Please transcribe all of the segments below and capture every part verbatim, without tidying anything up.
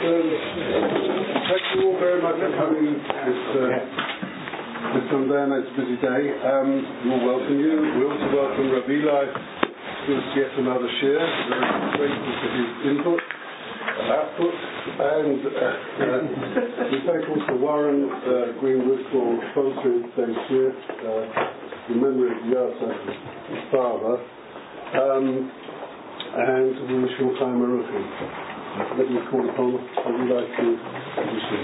Thank you all very much for coming this, uh, this Sunday and it's a busy day. Um, we'll welcome you. We also welcome Rabbi Eli to give us yet another share. Very grateful for his input, output, and uh, uh, we thank also Warren uh, Greenwood for sponsoring today's share uh, in memory of Yasa, his father. Um, and we wish you all time Maruchi. Let me call upon, I would like to appreciate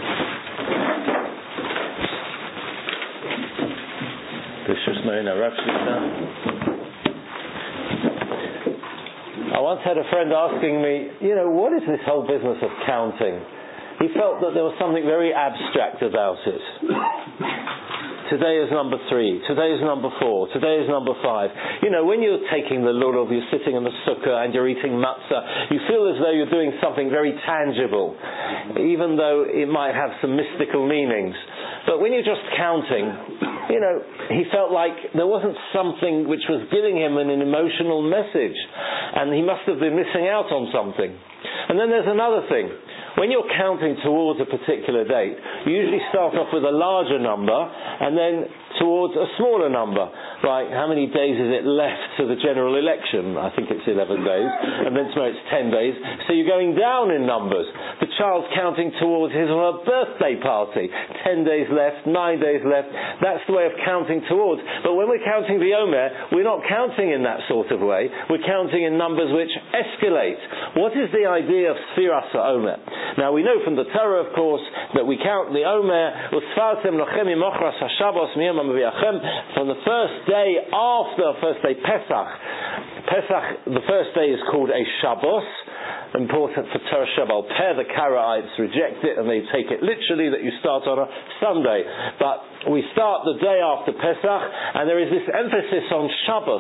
This is known as Rav Shita. I once had a friend asking me, you know, what is this whole business of counting? He felt that there was something very abstract about it. Today is number three. Today is number four. Today is number five. You know, when you're taking the lulav, you're sitting in the sukkah and you're eating matzah, you feel as though you're doing something very tangible, even though it might have some mystical meanings. But when you're just counting, you know, he felt like there wasn't something which was giving him an, an emotional message, and he must have been missing out on something. And then there's another thing. When you're counting towards a particular date, you usually start off with a larger number and then towards a smaller number. Like, how many days is it left to the general election? I think it's eleven days. And then tomorrow it's ten days. So you're going down in numbers. The child's counting towards his or her birthday party. Ten days left, nine days left. That's the way of counting towards. But when we're counting the Omer, we're not counting in that sort of way. We're counting in numbers which escalate. What is the idea of Sfiras HaOmer? Now we know from the Torah, of course, that we count the Omer from the first day after first day Pesach. Pesach, the first day is called a Shabbos. Important for Torah Shabbal Peh. The Karaites reject it and they take it literally that you start on a Sunday. But we start the day after Pesach, and there is this emphasis on Shabbos.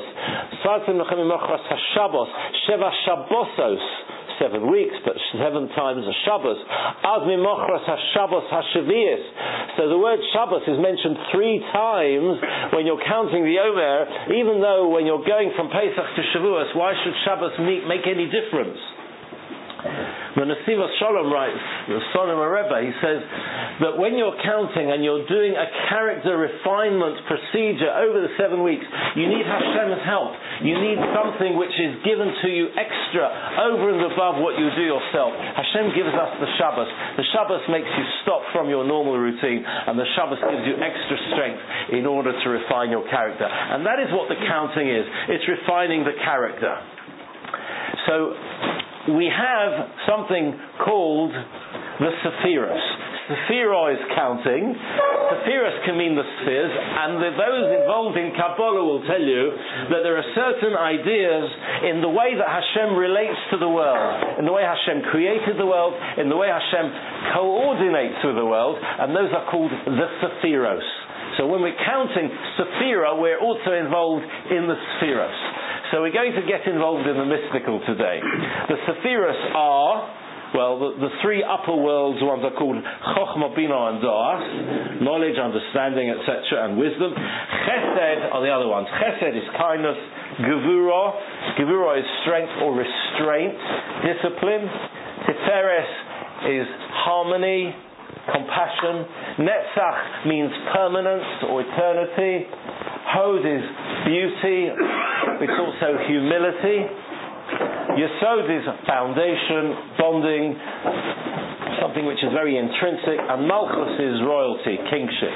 Sheva Shabbosos. Seven weeks, but seven times a Shabbos. Ad mimochras haShabbos haShavius. So the word Shabbos is mentioned three times when you're counting the Omer, even though when you're going from Pesach to Shavuos, why should Shabbos make any difference? The Nesivos Shalom writes, the Solomon Rebbe, he says that when you're counting and you're doing a character refinement procedure over the seven weeks, you need Hashem's help. You need something which is given to you extra, over and above what you do yourself. Hashem gives us the Shabbos. The Shabbos makes you stop from your normal routine, and the Shabbos gives you extra strength in order to refine your character. And that is what the counting is. It's refining the character. So we have something called the Sephiros. Sephira is counting. Sephiros can mean the spheres, and the, those involved in Kabbalah will tell you that there are certain ideas in the way that Hashem relates to the world, in the way Hashem created the world, in the way Hashem coordinates with the world, and those are called the Sephiros. So when we're counting Sephira, we're also involved in the Sephiros. So we're going to get involved in the mystical today. The Sephiros are, well, the, the three upper worlds, ones are called Chochmah, Bina, and Da'as, knowledge, understanding, et cetera, and wisdom. Chesed are the other ones. Chesed is kindness. Gevurah, Gevurah is strength or restraint, discipline. Tiferes is harmony, compassion. Netzach means permanence or eternity. Hod is beauty. It's also humility. Yesod is foundation, bonding, something which is very intrinsic. And Malchus is royalty, kingship.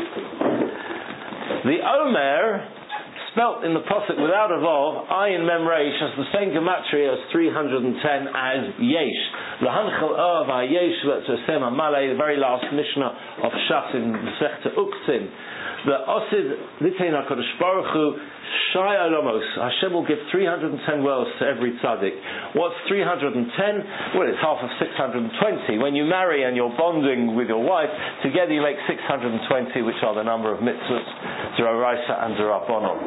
The Omer, spelt in the Pasuk without a vav, ayin mem reish, has the same gematria as three hundred ten as yesh. L'hanchel of yesh v'tzosem amalei, the very last Mishnah of Shas in Masechta Uktzin. The Osid Nitein HaKadosh Baruch Hu Shai Olamos. Hashem will give three hundred ten worlds to every tzaddik. What's three hundred ten? Well, it's half of six hundred twenty. When you marry and you're bonding with your wife, together you make six hundred twenty, which are the number of mitzvahs, D'oraisa and D'rabbanan.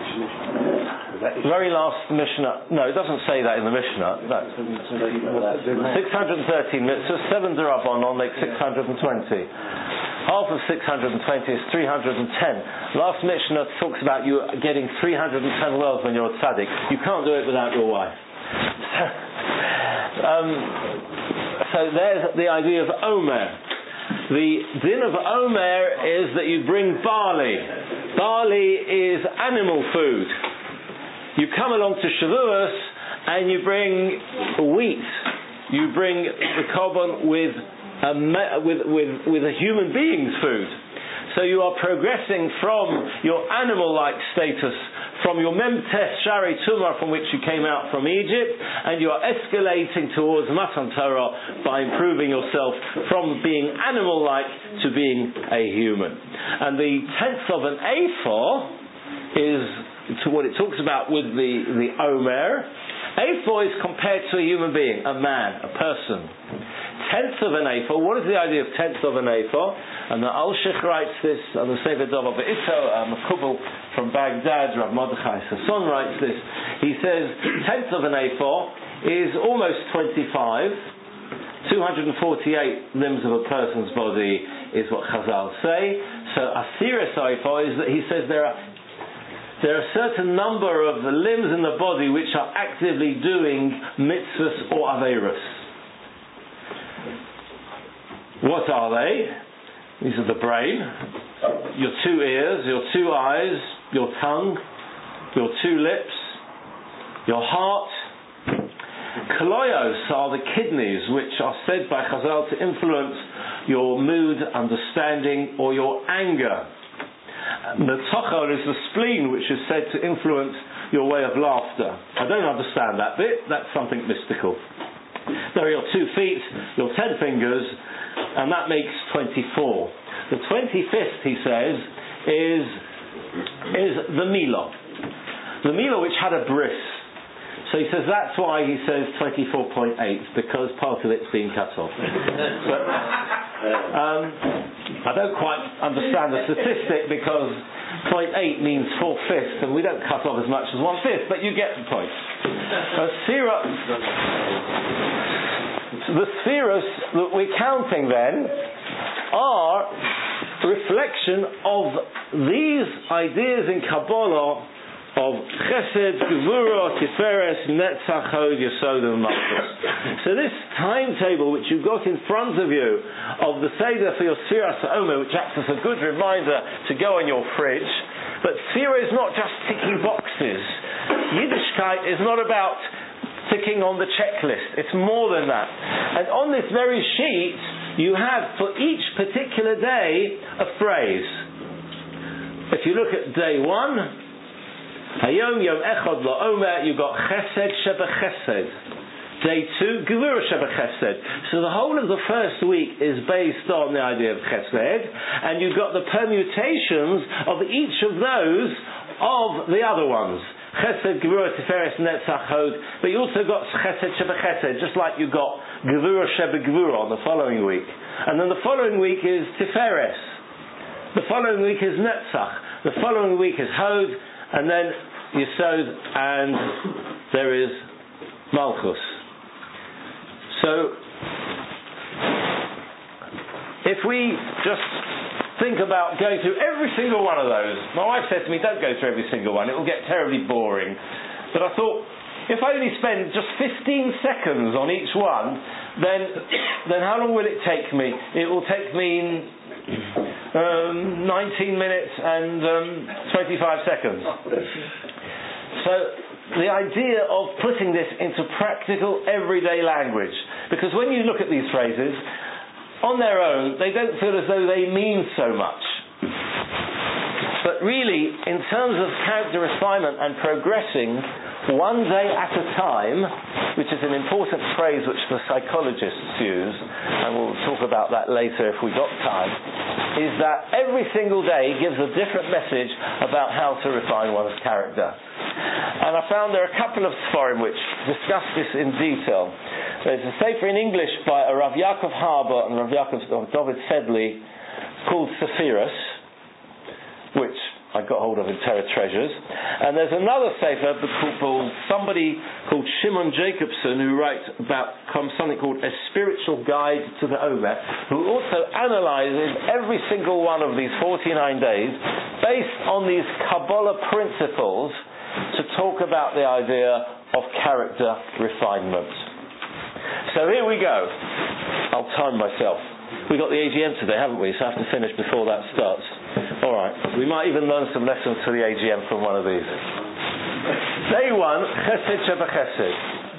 Very last Mishnah. No, it doesn't say that in the Mishnah. No. six hundred thirteen mitzvahs, seven D'rabbanan make six hundred twenty. Half of six hundred twenty is three hundred ten. Last Mishnah talks about you getting three hundred ten worlds when you're a tzaddik. You can't do it without your wife. um, so there's the idea of Omer. The din of Omer is that you bring barley. Barley is animal food. You come along to Shavuos and you bring wheat. You bring the korban with a, with, with, with a human being's food. So you are progressing from your animal-like status, from your Memtes Shari Tumah from which you came out from Egypt, and you are escalating towards Matan Torah by improving yourself from being animal-like to being a human. And the tenth of an ephah is to what it talks about with the, the Omer. Ephah is compared to a human being, a man, a person. Tenth of an ephah. What is the idea of tenth of an ephah? And the Alshich writes this on the Sefer Dov Ito, a Makubal from Baghdad, Rav Mordechai Sasson writes this. He says, tenth of an ephah is almost twenty-five. two hundred forty-eight limbs of a person's body is what Chazal say. So Asiris ephah is that he says there are There are a certain number of the limbs in the body which are actively doing mitzvahs or averos. What are they? These are the brain, your two ears, your two eyes, your tongue, your two lips, your heart. Kaloyos are the kidneys which are said by Chazal to influence your mood, understanding, or your anger. The tochel is the spleen, which is said to influence your way of laughter. I don't understand that bit. That's something mystical. There are your two feet, your ten fingers, and that makes twenty-four. The twenty-fifth, he says, is is the Milah. The Milah which had a bris. So he says that's why he says twenty-four point eight, because part of it's been cut off. But um, I don't quite understand the statistic, because point eight means four-fifths, and we don't cut off as much as one-fifth, but you get the point. Uh, Sira, the spheros that we're counting then are reflection of these ideas in Kabbalah of Chesed, Gevurah, Tiferes, Netzach, Hod, Yesod, and Malchus. So this timetable which you've got in front of you of the Seder for your Sfiras HaOmer, which acts as a good reminder to go on your fridge, but Sfira is not just ticking boxes. Yiddishkeit is not about ticking on the checklist. It's more than that. And on this very sheet, you have for each particular day a phrase. If you look at day one, Hayom Yom Echad La'omer, you've got Chesed Sheba Chesed. Day two, Gevurah Sheba Chesed. So the whole of the first week is based on the idea of Chesed, and you've got the permutations of each of those of the other ones. Chesed, Gevurah, Tiferes, Netzach, Hod. But you also got Chesed Sheba Chesed, just like you got Gevurah Sheba Gevurah on the following week. And then the following week is Tiferes. The following week is Netzach. The following week is Hod. And then Yesod, and there is Malchus. So, if we just think about going through every single one of those, my wife said to me, don't go through every single one, it will get terribly boring. But I thought, if I only spend just fifteen seconds on each one, then then how long will it take me? It will take me um, nineteen minutes and um, twenty-five seconds. So the idea of putting this into practical everyday language, because when you look at these phrases on their own, they don't feel as though they mean so much. But really, in terms of character refinement and progressing one day at a time, which is an important phrase which the psychologists use, and we'll talk about that later if we got time, is that every single day gives a different message about how to refine one's character. And I found there are a couple of Sforim which discuss this in detail. There's a sefer in English by Rav Yaakov Harber and Rav Yaakov David Sedley called Sephiros, which I got hold of in Torah Treasures. And there's another sefer called somebody called Shimon Jacobson, who writes about something called A Spiritual Guide to the Omer, who also analyzes every single one of these forty-nine days based on these Kabbalah principles to talk about the idea of character refinement. So here we go. I'll time myself. We got the A G M today, haven't we? So I have to finish before that starts. All right. We might even learn some lessons for the A G M from one of these. Day one, Chesed Shebechesed.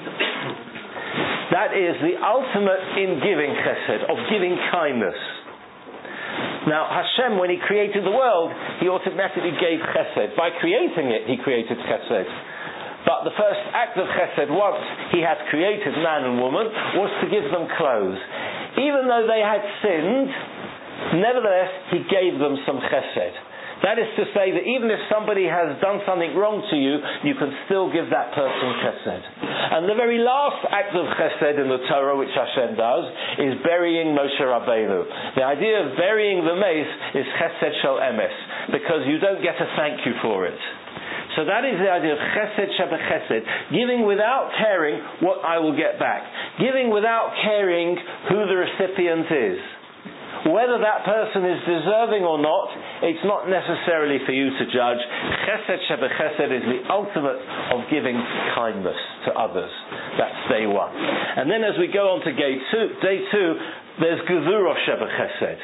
That is the ultimate in giving Chesed, of giving kindness. Now, Hashem, when He created the world, He automatically gave Chesed. By creating it, He created Chesed. But the first act of Chesed, once He had created man and woman, was to give them clothes. Even though they had sinned, nevertheless, He gave them some Chesed. That is to say that even if somebody has done something wrong to you, you can still give that person Chesed. And the very last act of Chesed in the Torah, which Hashem does, is burying Moshe Rabbeinu. The idea of burying the mace is Chesed Shel Emes, because you don't get a thank you for it. So that is the idea of Chesed Shebechesed, giving without caring what I will get back, giving without caring who the recipient is. Whether that person is deserving or not, it's not necessarily for you to judge. Chesed Shebechesed is the ultimate of giving kindness to others. That's day one. And then as we go on to day two, day two there's Gevurah Shebechesed.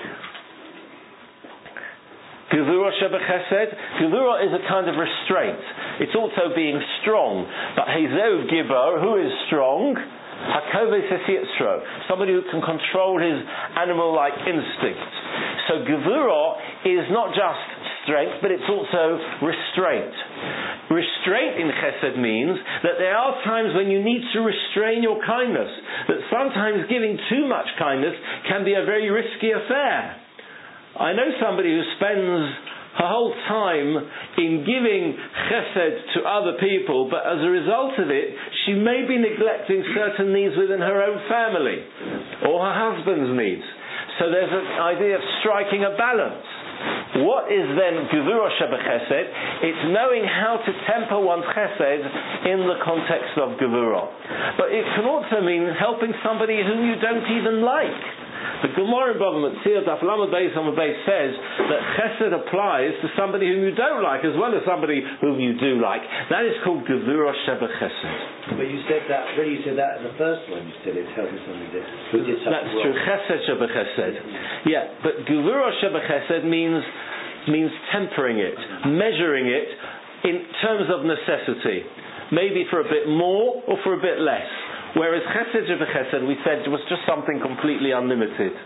Gevurah Shebechesed. Gevurah is a kind of restraint. It's also being strong. But Hezeu Gibor, who is strong? Hakoves Yitzro, somebody who can control his animal-like instincts. So Gevurah is not just strength, but it's also restraint. Restraint in Chesed means that there are times when you need to restrain your kindness. That sometimes giving too much kindness can be a very risky affair. I know somebody who spends her whole time in giving chesed to other people, but as a result of it, she may be neglecting certain needs within her own family, or her husband's needs. So there's an idea of striking a balance. What is then Gevurah Shebechesed? It's knowing how to temper one's chesed in the context of Gevurah. But it can also mean helping somebody whom you don't even like. The Gemara in Bava Metzia Daf Lamed Beis Amud Beis says that Chesed applies to somebody whom you don't like as well as somebody whom you do like. That is called Gevurah Shebechesed. But you said that, when you said that in the first one, you said it's helping somebody who did something That's true. wrong. Chesed Shebechesed. Yeah, but Gevurah Shebechesed means means tempering it, measuring it in terms of necessity. Maybe for a bit more or for a bit less. Whereas Chesed Shebechesed, we said, was just something completely unlimited.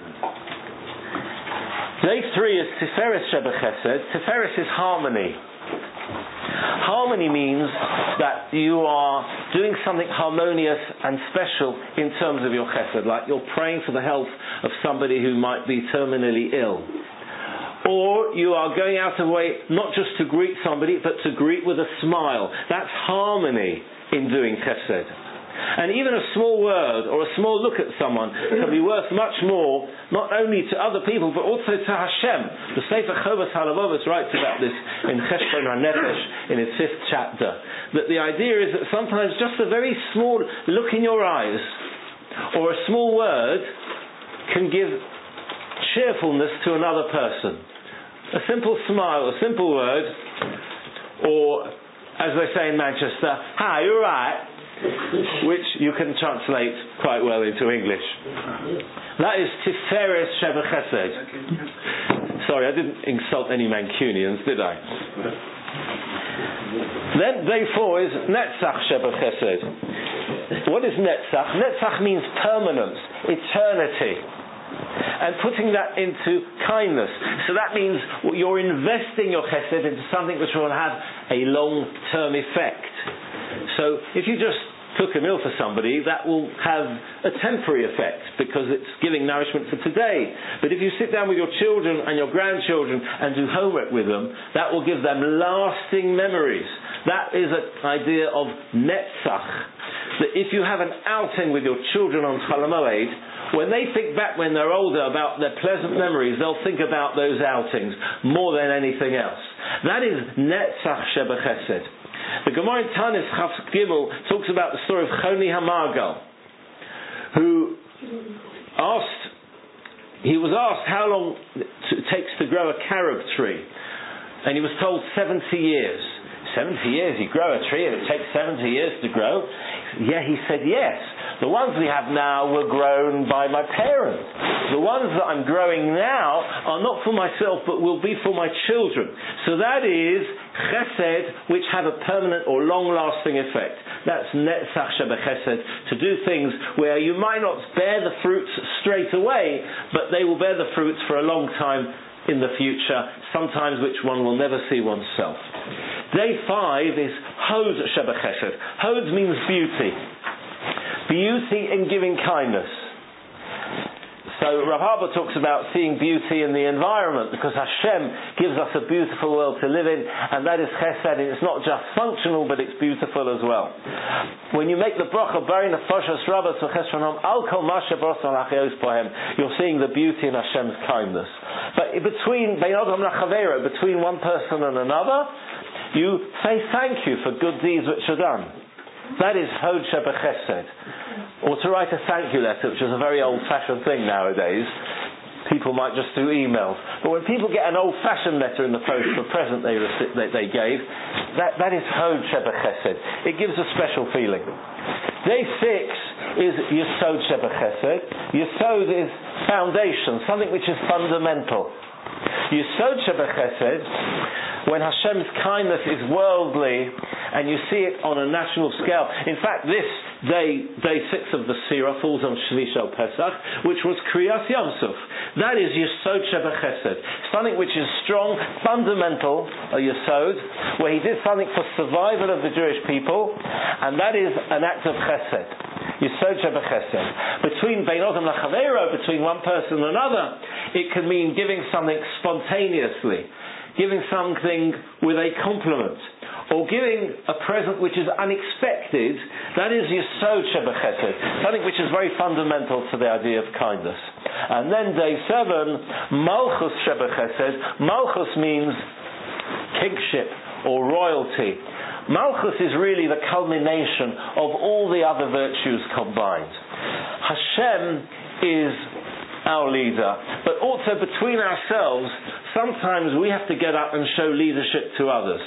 Day three is Tiferes Shebechesed. Tiferes is harmony. Harmony means that you are doing something harmonious and special in terms of your Chesed, like you're praying for the health of somebody who might be terminally ill. Or you are going out of the way not just to greet somebody, but to greet with a smile. That's harmony in doing Chesed. And even a small word or a small look at someone can be worth much more, not only to other people, but also to Hashem. The Sefer Chovos Halevovos writes about this in Cheshbon HaNefesh, in its fifth chapter. That the idea is that sometimes just a very small look in your eyes, or a small word, can give cheerfulness to another person. A simple smile, a simple word, or, as they say in Manchester, hi, you're right, which you can translate quite well into English. That is Tiferes Shebechesed. Sorry, I didn't insult any Mancunians, did I? Then day four is Netzach Shebechesed. What is Netzach? Netzach means permanence, eternity. And putting that into kindness. So that means you're investing your chesed into something which will have a long-term effect. So if you just cook a meal for somebody, that will have a temporary effect because it's giving nourishment for today. But if you sit down with your children and your grandchildren and do homework with them, that will give them lasting memories. That is an idea of netzach. That if you have an outing with your children on Chol HaMoed, when they think back when they're older about their pleasant memories, they'll think about those outings more than anything else. That is netzach shebechesed. The Gemara in Tanis Chaf Gimel talks about the story of Choni HaMargal, who asked, he was asked how long it takes to grow a carob tree, and he was told seventy years. seventy years, you grow a tree and it takes seventy years to grow? Yeah, he said yes. The ones we have now were grown by my parents. The ones that I'm growing now are not for myself, but will be for my children. So that is chesed, which have a permanent or long-lasting effect. That's netzach shebechesed, to do things where you might not bear the fruits straight away, but they will bear the fruits for a long time in the future, sometimes which one will never see oneself. Day five is hod shebechesed. Hod means beauty. Beauty in giving kindness. So Rav Haba talks about seeing beauty in the environment, because Hashem gives us a beautiful world to live in, and that is chesed, and it's not just functional, but it's beautiful as well. When you make the bracha, Bari nefashos rabos v'chesronom, al kol ma she'brosan lachayos bohem, you're seeing the beauty in Hashem's kindness. But between bein adam lachavero, between one person and another, you say thank you for good deeds which are done. That is hod shebechesed. Or to write a thank you letter, which is a very old-fashioned thing nowadays. People might just do emails. But when people get an old-fashioned letter in the post for a present they, rec- they, they gave, that, that is hod shebechesed. It gives a special feeling. Day six is yesod shebechesed. Yesod is foundation, something which is fundamental. Yesod shebechesed, when Hashem's kindness is worldly and you see it on a national scale. In fact, this day, day six of the Sirah, falls on Shvi Shel Pesach, which was Kriyas Yom Suf. That is Yesod Shebechesed, something which is strong, fundamental, a Yesod, where he did something for survival of the Jewish people, and that is an act of Chesed. Yesod Shebechesed. Between Bein Adam Lachavero, between one person and another, it can mean giving something spontaneously, giving something with a compliment, or giving a present which is unexpected. That is Yesod Shebechesed, something which is very fundamental to the idea of kindness. And then day seven, Malchus Shebechesed. Malchus means kingship or royalty. Malchus is really the culmination of all the other virtues combined. Hashem is our leader, but also between ourselves, sometimes we have to get up and show leadership to others.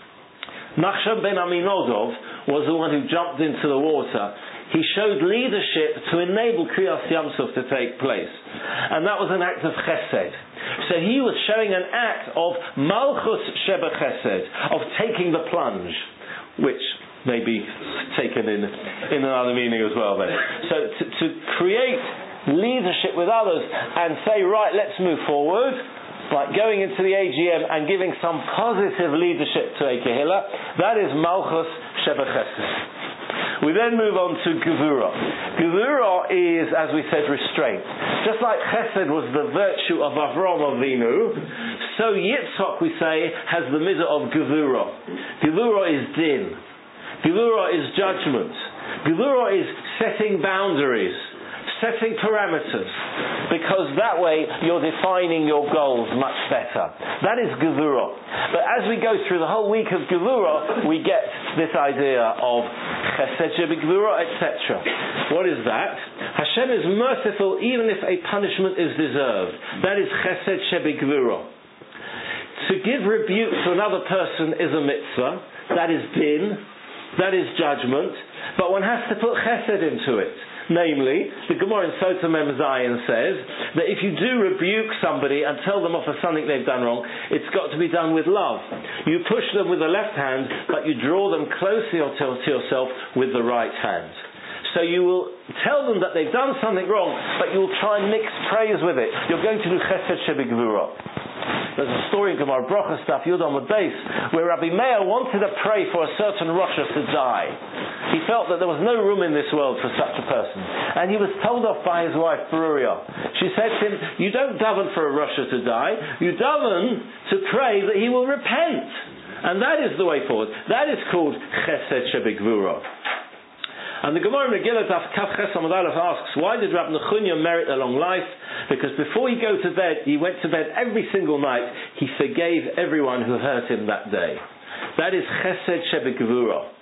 Nachshon ben Aminodov was the one who jumped into the water. He showed leadership to enable Kriyas Yam Suf to take place, and that was an act of chesed. So he was showing an act of Malchus Shebechesed, of taking the plunge, which may be taken in in another meaning as well. Then, so to, to create leadership with others and say, right, let's move forward. Like going into the A G M and giving some positive leadership to a Kehillah, that is Malchus Shebechesed. We then move on to Gevurah. Gevurah is, as we said, restraint. Just like Chesed was the virtue of Avraham Avinu, so Yitzchak, we say, has the midah of Gevurah. Gevurah is din. Gevurah is judgment. Gevurah is setting boundaries, setting parameters, because that way you're defining your goals much better. That is Gevurah. But as we go through the whole week of Gevurah, we get this idea of Chesed Shebegvurah, et cetera. What is that? Hashem is merciful even if a punishment is deserved. That is Chesed Shebegvurah. To give rebuke to another person is a mitzvah. That is din. That is judgment. But one has to put Chesed into it. Namely, the Gemara in Sota Mem Zayin says that if you do rebuke somebody and tell them off for something they've done wrong, it's got to be done with love. You push them with the left hand, but you draw them closely to yourself with the right hand. So you will tell them that they've done something wrong, but you will try and mix praise with it. You're going to do Chesed Shebegvurah. There's a story in Gemara Bracha stuff, Yud Amud Beis, where Rabbi Meir wanted to pray for a certain Rasha to die. He felt that there was no room in this world for such a person. And he was told off by his wife, Beruria. She said to him, you don't daven for a Rasha to die, you daven to pray that he will repent. And that is the way forward. That is called Chesed Shebegvurah. And the Gemara in Megillah Daf Kaf Ches Amud Aleph asks, why did Rab Nechunya merit a long life? Because before he go to bed, he went to bed every single night. He forgave everyone who hurt him that day. That is Chesed Shebegvurah.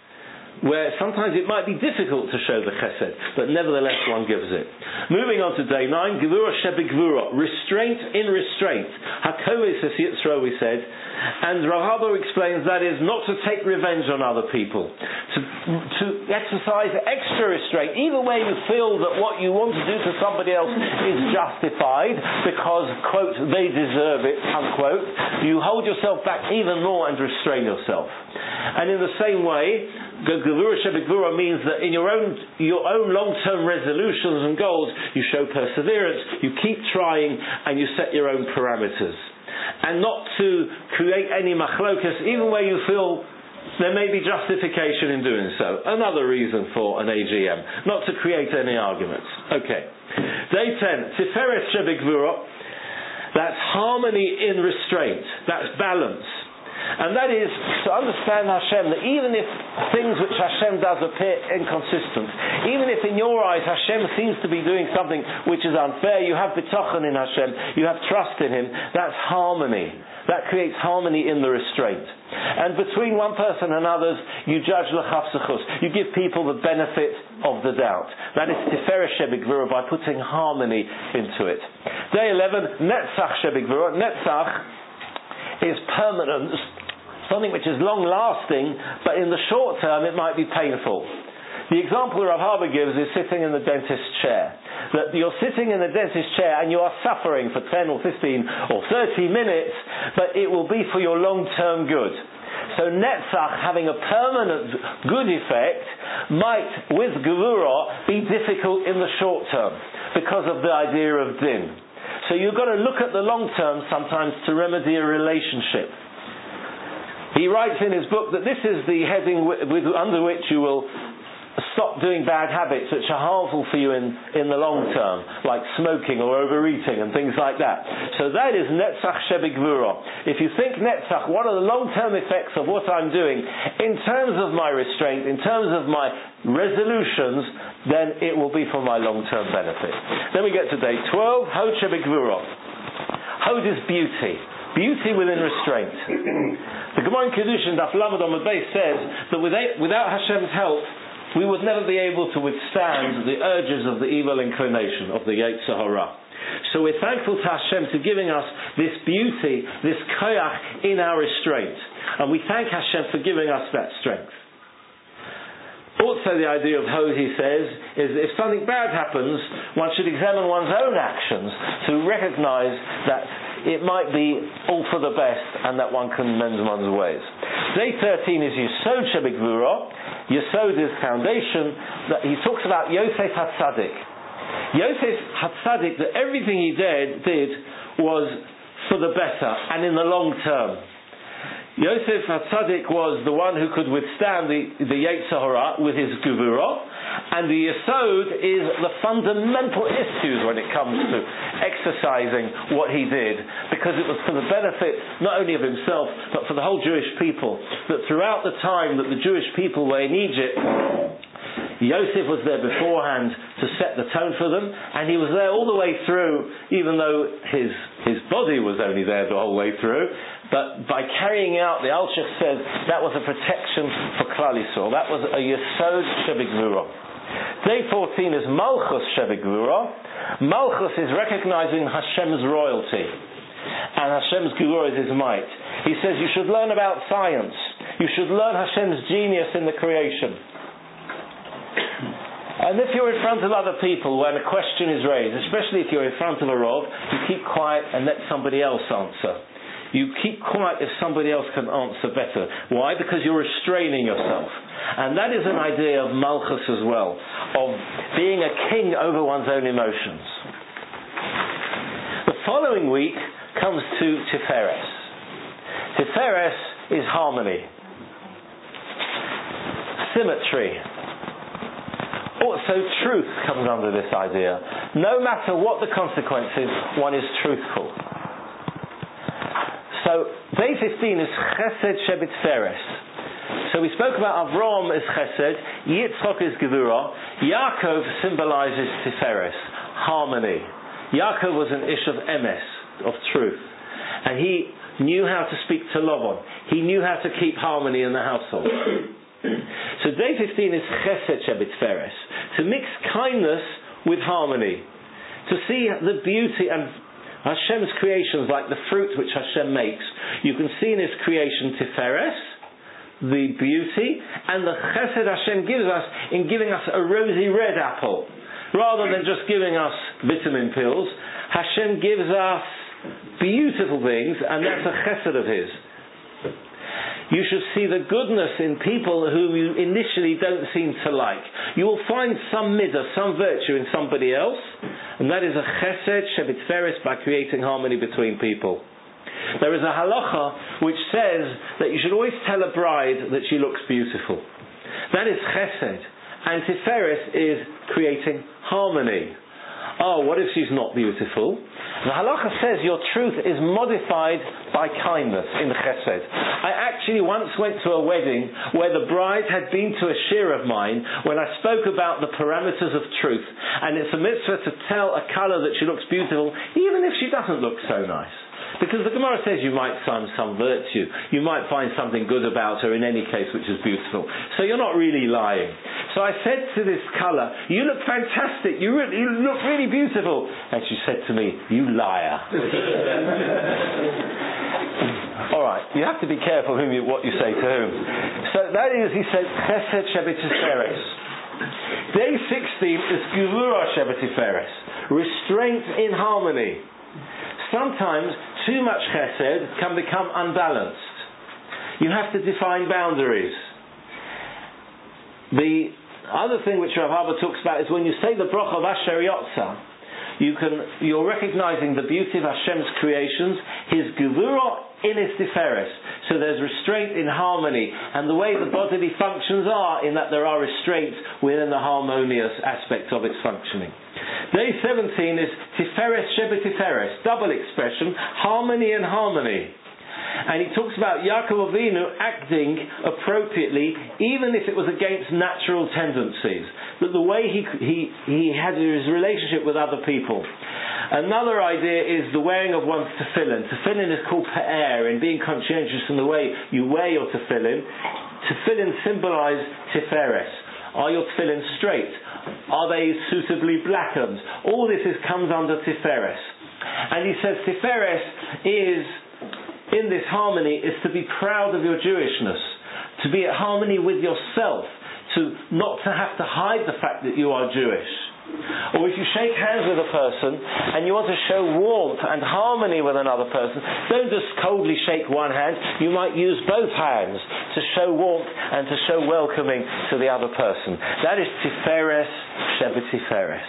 where sometimes it might be difficult to show the chesed, but nevertheless one gives it. Moving on to day nine, Gevura shebegvura, restraint in restraint. Hakoves es yitzro, we said, and Rav Habo explains that is not to take revenge on other people, to, to exercise extra restraint, even when you feel that what you want to do to somebody else is justified, because, quote, they deserve it, unquote. You hold yourself back even more and restrain yourself. And in the same way, Gevura shebegvura means that in your own your own long-term resolutions and goals, you show perseverance, you keep trying, and you set your own parameters. And not to create any machlokas, even where you feel there may be justification in doing so. Another reason for an A G M. Not to create any arguments. Okay. Day ten, Tiferet shebegvura. That's harmony in restraint. That's balance. And that is to understand Hashem, that even if things which Hashem does appear inconsistent, even if in your eyes Hashem seems to be doing something which is unfair, you have bitachon in Hashem, you have trust in Him, that's harmony. That creates harmony in the restraint. And between one person and others, you judge l'chafsachus. You give people the benefit of the doubt. That is Tiferet shebegvura, by putting harmony into it. Day eleven, Netzach shebegvura. Netzach is permanence, something which is long-lasting, but in the short term it might be painful. The example Rav Haba gives is sitting in the dentist's chair. That you're sitting in the dentist's chair and you are suffering for ten or fifteen or thirty minutes, but it will be for your long-term good. So Netzach, having a permanent good effect, might, with Gevura, be difficult in the short term because of the idea of din. So you've got to look at the long term sometimes to remedy a relationship. He writes in his book that this is the heading with, with, under which you will stop doing bad habits which are harmful for you in, in the long term, like smoking or overeating and things like that. So that is Netzach shebegvura. If you think Netzach, what are the long-term effects of what I'm doing in terms of my restraint, in terms of my resolutions, then it will be for my long-term benefit. Then we get to day twelve, Hod shebegvura. Hod is beauty. Beauty within restraint. The Gemara in Kedushin, Daf Lamed Amud Beis, says that without, without Hashem's help, we would never be able to withstand the urges of the evil inclination of the Yetzer Hara. So we're thankful to Hashem for giving us this beauty, this koyach in our restraint. And we thank Hashem for giving us that strength. Also the idea of Hod, he says, is that if something bad happens, one should examine one's own actions to recognize that it might be all for the best and that one can mend one's ways. Day thirteen is Yesod shebegvura. Yesod is foundation. That he talks about Yosef HaTzadik. Yosef HaTzadik, that everything he did, did was for the better and in the long term. Yosef HaTzadik was the one who could withstand the, the Yetzer Hara with his Gevura, and the Yesod is the fundamental issues when it comes to exercising what he did, because it was for the benefit not only of himself but for the whole Jewish people, that throughout the time that the Jewish people were in Egypt, Yosef was there beforehand to set the tone for them, and he was there all the way through, even though his his body was only there the whole way through. But by carrying out, the Alshich says, that was a protection for Klal Yisrael. That was a Yesod shebegvura. Day fourteen is Malchus shebegvura. Malchus is recognizing Hashem's royalty, and Hashem's gevura is His might. He says you should learn about science. You should learn Hashem's genius in the creation. And if you're in front of other people when a question is raised, especially if you're in front of a Rav, you keep quiet and let somebody else answer. You keep quiet if somebody else can answer better. Why? Because you're restraining yourself. And that is an idea of Malchus as well, of being a king over one's own emotions. The following week comes to Tiferes. Tiferes is harmony, symmetry. Also, truth comes under this idea. No matter what the consequences, one is truthful. So, day fifteen is Chesed Shebitferes. So we spoke about Avram as Chesed, Yitzchok is Gevura, Yaakov symbolizes Tiferes, harmony. Yaakov was an ish of emes, of truth. And he knew how to speak to Lavan. He knew how to keep harmony in the household. So day fifteen is Chesed Shebitferes, to mix kindness with harmony, to see the beauty and Hashem's creations like the fruit which Hashem makes. You can see in His creation Tiferes, the beauty, and the Chesed Hashem gives us in giving us a rosy red apple. Rather than just giving us vitamin pills, Hashem gives us beautiful things, and that's a Chesed of His. You should see the goodness in people whom you initially don't seem to like. You will find some midah, some virtue in somebody else, and that is a chesed shebitferes, by creating harmony between people. There is a halacha which says that you should always tell a bride that she looks beautiful. That is chesed, and tiferes is creating harmony. Oh, what if she's not beautiful? The halacha says your truth is modified by kindness in the chesed. I actually once went to a wedding where the bride had been to a shir of mine when I spoke about the parameters of truth, and it's a mitzvah to tell a colour that she looks beautiful even if she doesn't look so nice. Because the Gemara says you might find some virtue, you might find something good about her in any case which is beautiful. So you're not really lying. So I said to this colour, you look fantastic, you, re- you look really beautiful. And she said to me, you liar. Alright, you have to be careful whom you, what you say to whom. So that is, he said, Chesed Shebitferes. Day sixteen is Gevura Shebitferes, restraint in harmony. Sometimes too much chesed can become unbalanced. You have to define boundaries. The other thing which Rav Abba talks about is when you say the bracha of Asher Yotza, you can, you're recognizing the beauty of Hashem's creations, His gevura in His tiferes. So there's restraint in harmony, and the way the bodily functions are, in that there are restraints within the harmonious aspect of its functioning. Day seventeen is Tiferes Shebetiferes, double expression, harmony and harmony. And he talks about Yaakov Avinu acting appropriately, even if it was against natural tendencies. That the way he he he had his relationship with other people. Another idea is the wearing of one's tefillin. Tefillin is called pa'er, and being conscientious in the way you wear your tefillin. Tefillin symbolize tiferes. Are your tefillin straight? Are they suitably blackened? All this is, comes under tiferes. And he says tiferes is, in this harmony, is to be proud of your Jewishness, to be at harmony with yourself, to not to have to hide the fact that you are Jewish. Or if you shake hands with a person and you want to show warmth and harmony with another person, don't just coldly shake one hand. You might use both hands to show warmth and to show welcoming to the other person. That is Tiferes Shebetiferes.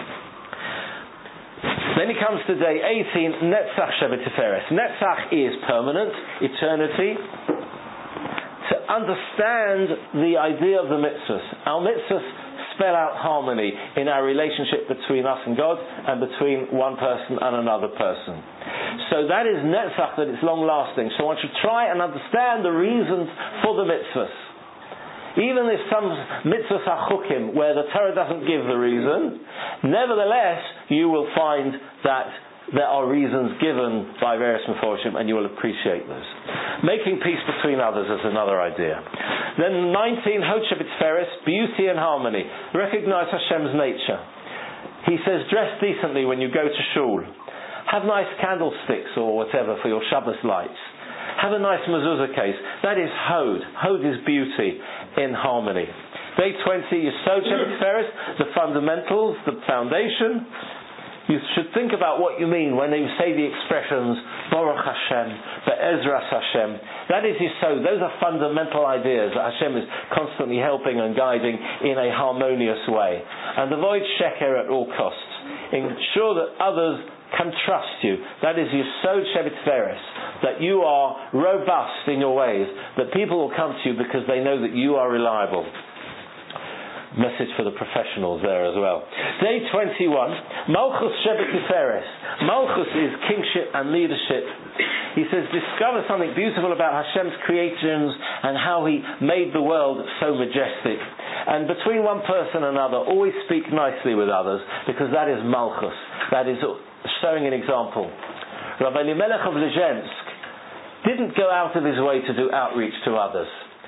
Then he comes to day eighteen, Netzach Shebetiferes. Netzach is permanent, eternity. To understand the idea of the mitzvahs. Our mitzvahs spell out harmony in our relationship between us and God, and between one person and another person. So that is netzach, that it's long lasting. So one should try and understand the reasons for the mitzvahs. Even if some mitzvahs are chukim, where the Torah doesn't give the reason, nevertheless you will find that there are reasons given by various Meforshim, and you will appreciate those. Making peace between others is another idea. Then nineteen, Hod Shebitferes, beauty and harmony. Recognize Hashem's nature. He says, dress decently when you go to shul. Have nice candlesticks or whatever for your Shabbos lights. Have a nice mezuzah case. That is Hod. Hod is beauty in harmony. Day twenty, Yesod Shebitferes, the fundamentals, the foundation. You should think about what you mean when you say the expressions Baruch Hashem, Be'ezras Hashem. That is Yesod. Those are fundamental ideas that Hashem is constantly helping and guiding in a harmonious way. And avoid sheker at all costs. Ensure that others can trust you. That is Yesod Shebitferes. That you are robust in your ways. That people will come to you because they know that you are reliable. Message for the professionals there as well. Day twenty-one, Malchus Shebetiferes. Malchus is kingship and leadership. He says, discover something beautiful about Hashem's creations and how He made the world so majestic. And between one person and another, always speak nicely with others, because that is Malchus. That is showing an example. Rabbi Elimelech of Lezhensk didn't go out of his way to do outreach to others.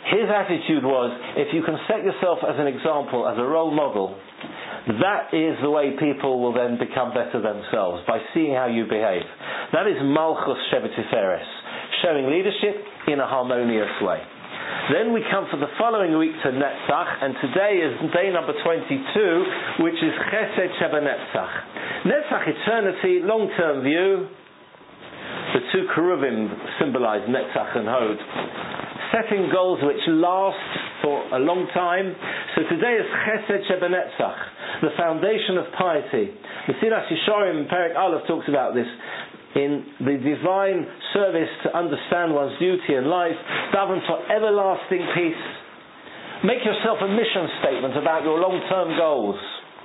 His attitude was, if you can set yourself as an example, as a role model, that is the way people will then become better themselves, by seeing how you behave. That is Malchus Shevet Tiferes, showing leadership in a harmonious way. Then we come for the following week to Netzach, and today is day number twenty-two, which is Chesed Sheba Netzach. Netzach, eternity, long-term view. The two Keruvim symbolize Netzach and Hod. Setting goals which last for a long time. So today is Chesed Sheba Netzach, the foundation of piety. Mesilas Yesharim in Perek Aleph talks about this in the divine service to understand one's duty in life. Daven for everlasting peace. Make yourself a mission statement about your long-term goals.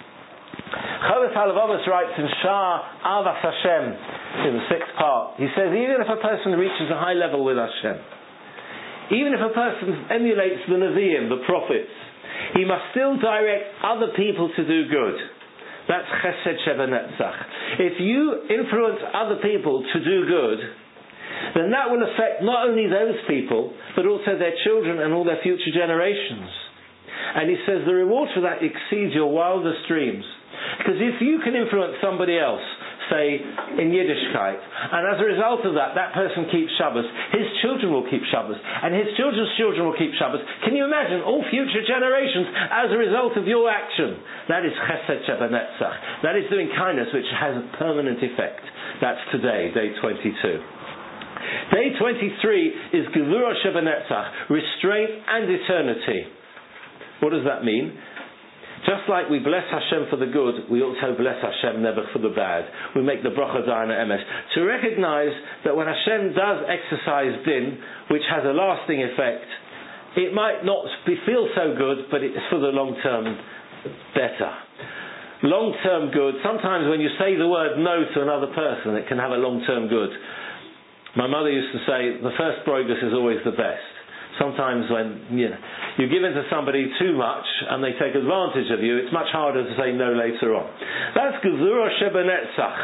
Choves Halevavos writes in Shah Avas Hashem in the sixth part. He says, even if a person reaches a high level with Hashem, even if a person emulates the Nevi'im, the prophets, he must still direct other people to do good. That's Chesed Sheba Netzach. If you influence other people to do good, then that will affect not only those people, but also their children and all their future generations. And he says the reward for that exceeds your wildest dreams. Because if you can influence somebody else, say in Yiddishkeit, and as a result of that, that person keeps Shabbos, his children will keep Shabbos, and his children's children will keep Shabbos. Can you imagine all future generations as a result of your action? That is Chesed Sheba Netzach. That is doing kindness which has a permanent effect. That's today, day twenty-two. Day twenty-three is Gevurah Sheba Netzach, restraint and eternity. What does that mean? Just like we bless Hashem for the good, we also bless Hashem never for the bad. We make the bracha da'ana emes. To recognize that when Hashem does exercise din, which has a lasting effect, it might not be, feel so good, but it's for the long term better. Long term good. Sometimes when you say the word no to another person, it can have a long term good. My mother used to say, the first brogus is always the best. Sometimes when you know, you give in to somebody too much and they take advantage of you, it's much harder to say no later on. That's Gevurah Sheba Netzach.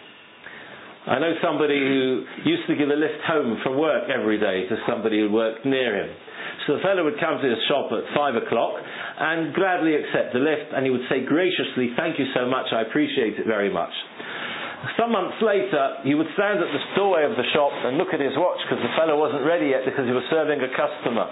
I know somebody who used to give a lift home from work every day to somebody who worked near him. So the fellow would come to his shop at five o'clock and gladly accept the lift, and he would say graciously, "Thank you so much, I appreciate it very much." Some months later, he would stand at the doorway of the shop and look at his watch because the fellow wasn't ready yet because he was serving a customer.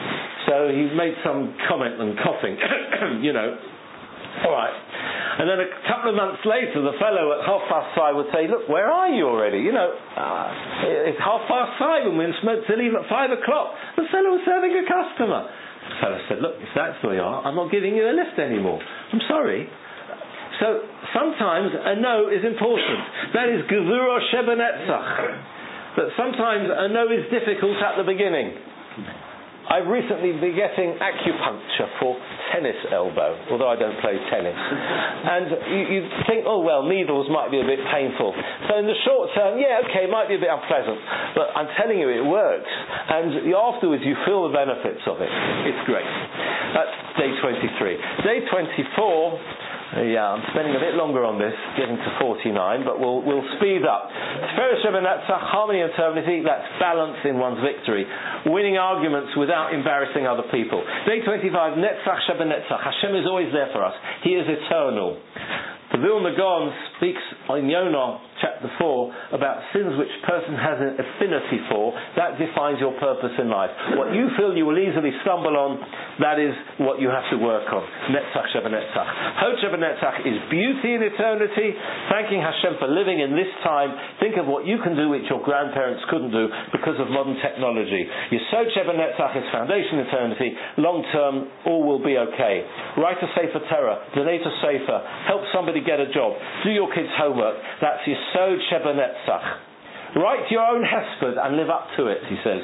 So he made some comment and coughing, you know. All right. And then a couple of months later, the fellow at half past five would say, "Look, where are you already? You know, uh, it's half past five and we're meant to leave at five o'clock. The fellow was serving a customer." The fellow said, "Look, if that's the way you are, I'm not giving you a lift anymore. I'm sorry." So sometimes a no is important. That is Gevurah Sheba Netzach. That sometimes a no is difficult at the beginning. I've recently been getting acupuncture for tennis elbow, although I don't play tennis. And you, you think, oh well, needles might be a bit painful. So in the short term, yeah, okay, it might be a bit unpleasant. But I'm telling you, it works. And afterwards you feel the benefits of it. It's great. That's day twenty-three. Day twenty-four... Yeah, I'm spending a bit longer on this, getting to forty-nine, but we'll we'll speed up. Tiferes Sheba Netzach, harmony and eternity, that's balance in one's victory. Winning arguments without embarrassing other people. Day twenty-five, Netzach Sheba Netzach. Hashem is always there for us. He is eternal. The Vilna Gaon speaks in Yonah chapter four about sins which a person has an affinity for. That defines your purpose in life. What you feel you will easily stumble on, that is what you have to work on. Netzach Sheba Netzach. Hod Sheba Netzach is beauty in eternity, thanking Hashem for living in this time. Think of what you can do which your grandparents couldn't do because of modern technology. Yesod Sheba Netzach is foundation eternity. Long term, all will be okay. Write a Sefer Torah, donate a Sefer, help somebody get a job, do your kids' homework. That's Yesod Sheba Netzach. Write your own hesped and live up to it, he says.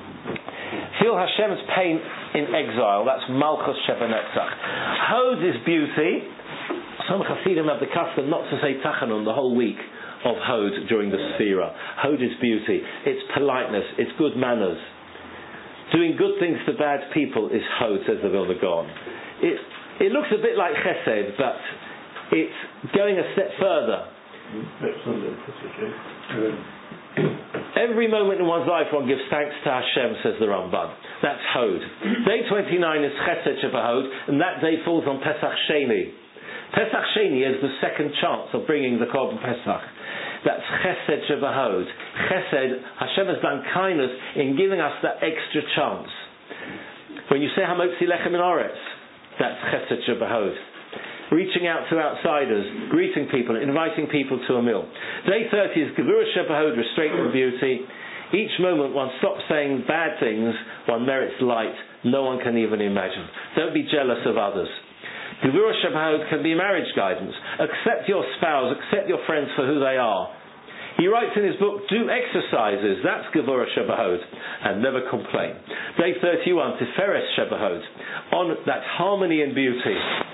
Feel Hashem's pain in exile. That's Malchus Sheba Netzach. Hod is beauty. Some Hasidim have the custom not to say Tachanun the whole week of Hod during the Sefira. Hod is beauty. It's politeness. It's good manners. Doing good things to bad people is Hod, says the Vilna Gaon. It, it looks a bit like Chesed, but it's going a step further. Every moment in one's life one gives thanks to Hashem, says the Ramban. That's Hod. Day twenty-nine is Chesed Shebahod, and that day falls on Pesach Sheni. Pesach Sheni is the second chance of bringing the Korban Pesach. That's Chesed Shebahod. Chesed, Hashem has done kindness in giving us that extra chance. When you say Hamotzi Lechem Min Oretz, that's Chesed Shebahod. Reaching out to outsiders, greeting people, inviting people to a meal. Day thirty is Gevurah Shebahod, restraint and beauty. Each moment one stops saying bad things, one merits light no one can even imagine. Don't be jealous of others. Gevurah Shebahod can be marriage guidance. Accept your spouse, accept your friends for who they are. He writes in his book, do exercises, that's Gevurah Shebahod, and never complain. Day thirty-one, Tiferes Shebahod, on that's harmony and beauty.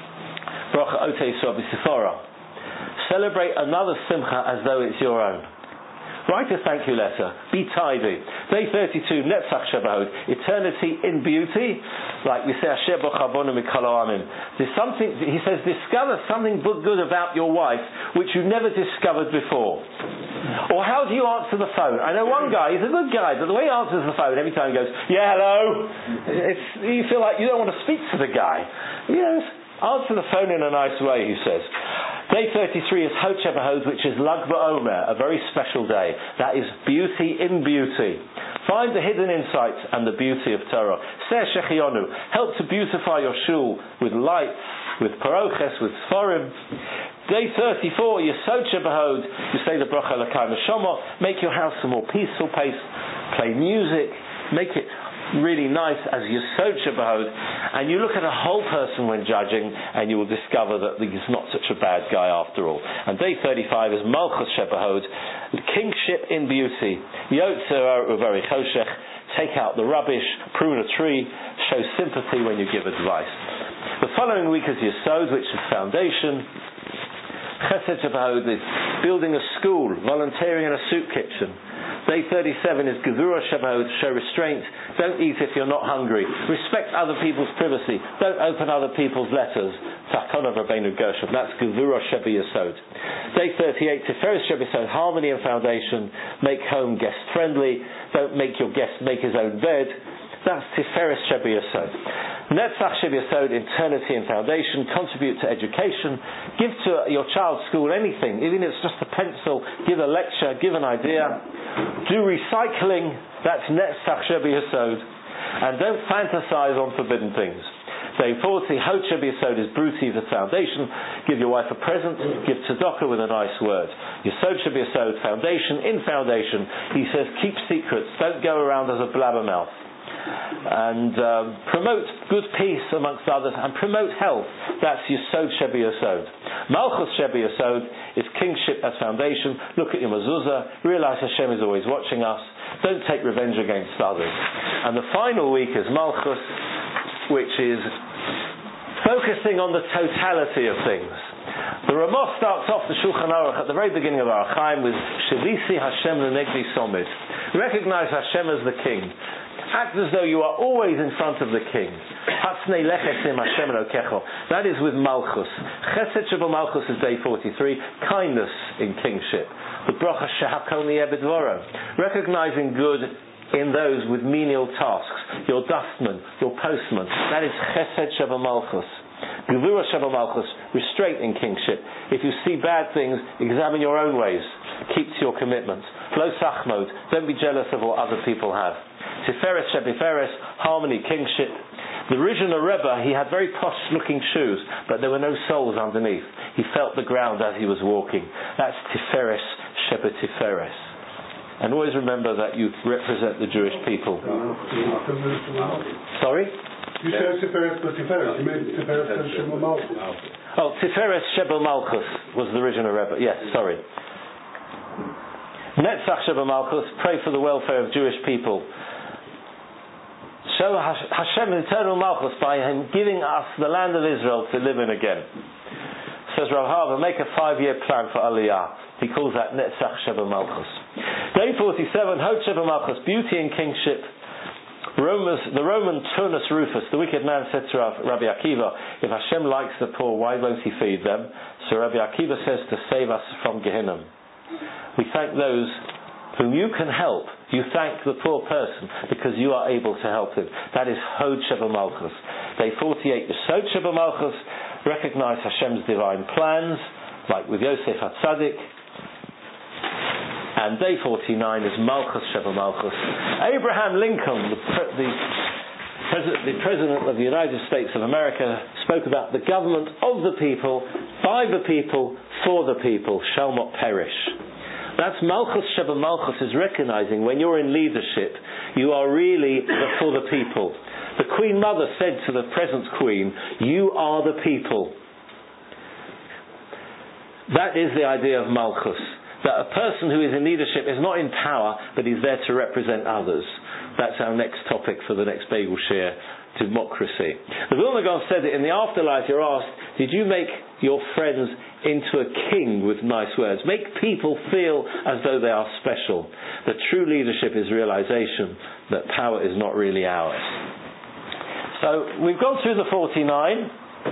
Bracha Otei Sobi Sifora. Celebrate another Simcha as though it's your own. Write a thank you letter. Be tidy. Day thirty-two, Netzach Shebahod, eternity in beauty. Like we say, Asher B'chabonu Mikol Ha'amim. There's something, he says, discover something good about your wife which you never discovered before. Or how do you answer the phone? I know one guy, he's a good guy, but the way he answers the phone, every time he goes, yeah, hello, it's, you feel like you don't want to speak to the guy. You know, answer the phone in a nice way, he says. Day thirty-three is Hod Shebahod, which is Lag BaOmer, a very special day. That is beauty in beauty. Find the hidden insights and the beauty of Torah. Seh Shechionu, help to beautify your shul with lights, with paroches, with sforim. Day thirty-four, Yesod Shebahod, you say the Bracha L'Kayim Neshama, make your house a more peaceful place, play music, make it really nice as Yesod Shebahod, and you look at a whole person when judging, and you will discover that he's not such a bad guy after all. And day thirty-five is Malchus Shebahod, kingship in beauty. Yotzer Uvari Choshech, take out the rubbish, prune a tree, show sympathy when you give advice. The following week is Yesod, which is foundation. Chesed Shebahod is building a school, volunteering in a soup kitchen. Day thirty-seven is Gevurah Shebahod, show restraint. Don't eat if you're not hungry. Respect other people's privacy. Don't open other people's letters. Takon of Rabbeinu Gershom. That's Gevurah Shebahod. Day thirty-eight, Tiferes Shebahod, harmony and foundation. Make home guest friendly. Don't make your guest make his own bed. That's Tiferes Shebahod. Netzach Shebahod, eternity and foundation. Contribute to education. Give to your child's school anything, even if it's just a pencil. Give a lecture. Give an idea. Do recycling. That's Netzach Shebahod. And don't fantasize on forbidden things. Day forty, Hod Shebahod is beauty the foundation. Give your wife a present. Give tzedakah with a nice word. Yesod Shebahod, foundation in foundation. He says, keep secrets. Don't go around as a blabbermouth. And um, promote good peace amongst others, and promote health. That's Yesod Shebahod. Malchus Shebahod is kingship as foundation. Look at your mezuzah. Realize Hashem is always watching us. Don't take revenge against others. And the final week is Malchus, which is focusing on the totality of things. The Ramah starts off the Shulchan Aruch at the very beginning of our Chaim with Shavisi Hashem L'Negdi Somid. Recognize Hashem as the king. Act as though you are always in front of the king. That is with Malchus. Chesed Sheba Malchus is day forty-three. Kindness in kingship. The Bracha Shehakol Niyeh B'Dvoro. Recognizing good in those with menial tasks. Your dustman, your postman. That is Chesed Sheba Malchus. Gevurah Sheba Malchus, restraint in kingship. If you see bad things, examine your own ways. Keep to your commitments. Lo Sachmod, don't be jealous of what other people have. Tiferes Shebahod, harmony, kingship. The original Rebbe, he had very posh looking shoes, but there were no soles underneath. He felt the ground as he was walking. That's Tiferes Shebahod. And always remember that you represent the Jewish people. Sorry? You said Tiferes, but Tiferes. You meant Tiferes Sheba Malchus. Oh, Tiferes Sheba Malchus was the original Rebbe. Yes, sorry. Netzach Sheba Malchus, pray for the welfare of Jewish people. Show Hashem eternal Malchus by Him giving us the land of Israel to live in again. Says Rav Harva, make a five-year plan for Aliyah. He calls that Netzach Sheba Malchus. Day forty-seven, Hod Sheba Malchus, beauty and kingship. Romans, the Roman Turnus Rufus, the wicked man, said to Rabbi Akiva, if Hashem likes the poor, why won't He feed them? So Rabbi Akiva says to save us from Gehinnom. We thank those whom you can help You thank the poor person because you are able to help him. That is Hod Sheva Malchus. Day forty-eight, Yesod Sheva Malchus, recognize Hashem's divine plans, like with Yosef HaTzadik. And day forty-nine is Malchus Sheva Malchus. Abraham Lincoln, the, pre- the, pres- the President of the United States of America, spoke about the government of the people, by the people, for the people, shall not perish. That's Malchus Sheva Malchus, is recognizing when you're in leadership, you are really the, for the people. The Queen Mother said to the present Queen, you are the people. That is the idea of Malchus. That a person who is in leadership is not in power, but is there to represent others. That's our next topic for the next Bagel Share, democracy. The Vilna Gaon said that in the afterlife you're asked, did you make your friends into a king with nice words? Make people feel as though they are special. The true leadership is realization that power is not really ours. So we've gone through the forty-nine.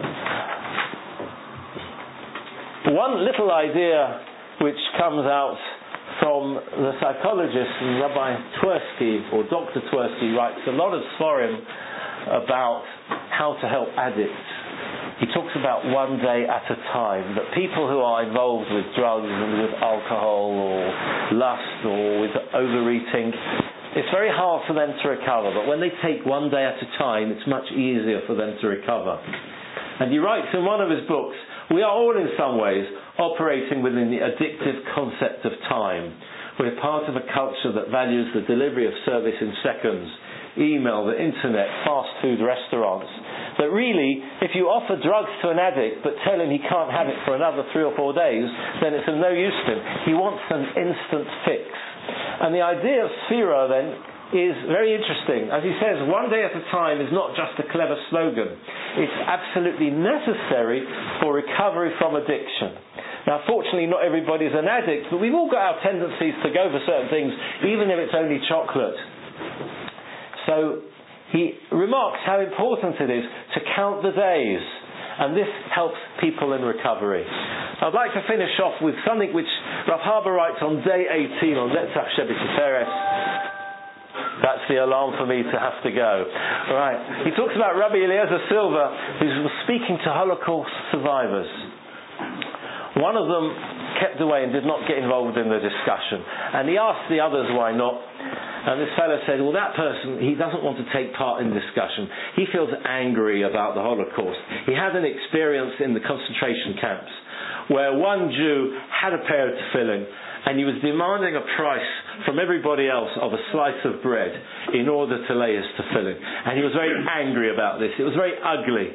One little idea which comes out from the psychologist, and Rabbi Twersky, or Doctor Twersky, writes a lot of Sforim about how to help addicts. He talks about one day at a time, that people who are involved with drugs and with alcohol or lust or with overeating, it's very hard for them to recover, but when they take one day at a time, it's much easier for them to recover. And he writes in one of his books, we are all in some ways operating within the addictive concept of time. We're part of a culture that values the delivery of service in seconds, email, the internet, fast food restaurants. That really, if you offer drugs to an addict but tell him he can't have it for another three or four days, then it's of no use to him. He wants an instant fix. And the idea of Sphira then is very interesting. As he says, one day at a time is not just a clever slogan. It's absolutely necessary for recovery from addiction. Now, fortunately, not everybody's an addict, but we've all got our tendencies to go for certain things, even if it's only chocolate. So he remarks how important it is to count the days, and this helps people in recovery. I'd like to finish off with something which Rav Haber writes on day eighteen on Netzach Shebet Tiferes. That's the alarm for me to have to go. Right. He talks about Rabbi Eliezer Silver, who was speaking to Holocaust survivors. One of them kept away and did not get involved in the discussion. And he asked the others why not. And this fellow said, well, that person, he doesn't want to take part in discussion. He feels angry about the Holocaust. He had an experience in the concentration camps where one Jew had a pair of tefillin and he was demanding a price from everybody else of a slice of bread in order to lay his tefillin. And he was very angry about this. It was very ugly.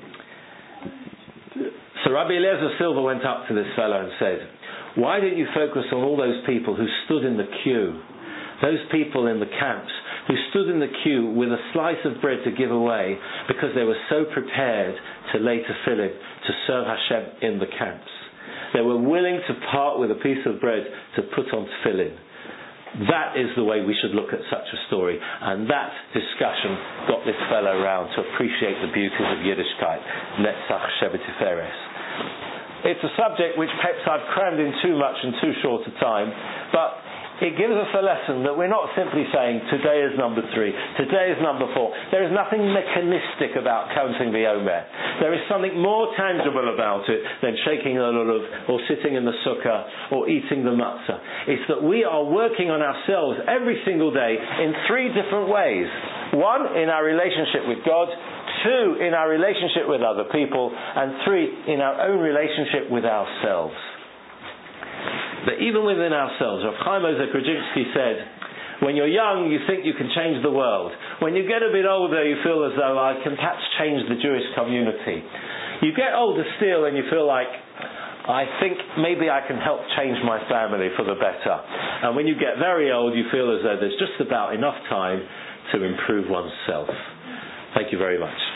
So Rabbi Eliezer Silver went up to this fellow and said, why didn't you focus on all those people who stood in the queue? Those people in the camps who stood in the queue with a slice of bread to give away because they were so prepared to lay tefillin, to serve Hashem in the camps. They were willing to part with a piece of bread to put on tefillin. That is the way we should look at such a story. And that discussion got this fellow round to appreciate the beauties of Yiddishkeit. Netzach Shebet Tiferes. It's a subject which perhaps I've crammed in too much in too short a time, but it gives us a lesson that we're not simply saying today is number three, today is number four. There is nothing mechanistic about counting the Omer. There is something more tangible about it than shaking a lulav or sitting in the sukkah or eating the matzah. It's that we are working on ourselves every single day in three different ways. One, in our relationship with God. Two, in our relationship with other people. And three, in our own relationship with ourselves. But even within ourselves, Rav Chaim Ozer Krajewski said, when you're young, you think you can change the world. When you get a bit older, you feel as though I can perhaps change the Jewish community. You get older still and you feel like, I think maybe I can help change my family for the better. And when you get very old, you feel as though there's just about enough time to improve oneself. Thank you very much.